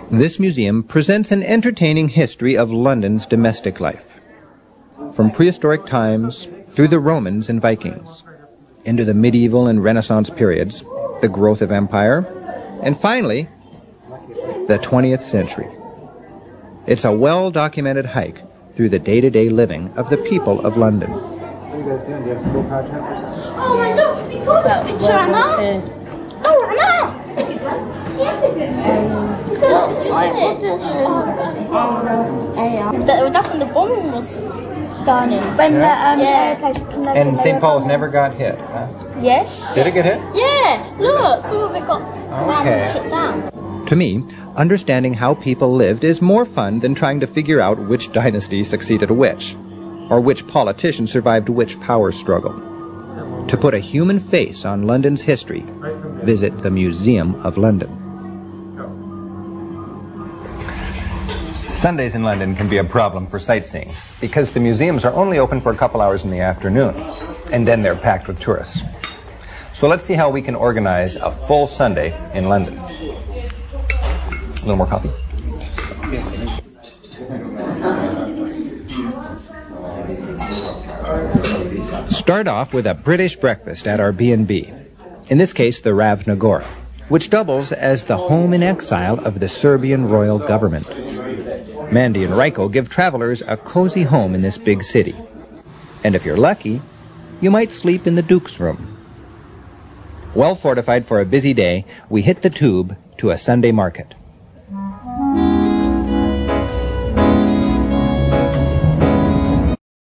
This museum presents an entertaining history of London's domestic life. From prehistoric times through the Romans and Vikings, into the medieval and Renaissance periods, the growth of empire, and finally, the 20th century. It's a well-documented hike through the day-to-day living of the people of London. What are you guys doing? Do you have school project? Oh my God, we saw that picture, Anna. Oh, Anna! That's when the bombing was done. When the And St. Paul's never got hit, huh? Yes. Did it get hit? Yeah, look, some of it got hit down. To me, understanding how people lived is more fun than trying to figure out which dynasty succeeded which, or which politician survived which power struggle. To put a human face on London's history, visit the Museum of London. Sundays in London can be a problem for sightseeing because the museums are only open for a couple hours in the afternoon, and then they're packed with tourists. So let's see how we can organize a full Sunday in London. A little more coffee? Start off with a British breakfast at our B&B, in this case the Ravna Gora, which doubles as the home in exile of the Serbian royal government. Mandy and Raiko give travelers a cozy home in this big city. And if you're lucky, you might sleep in the Duke's room. Well fortified for a busy day, we hit the tube to a Sunday market.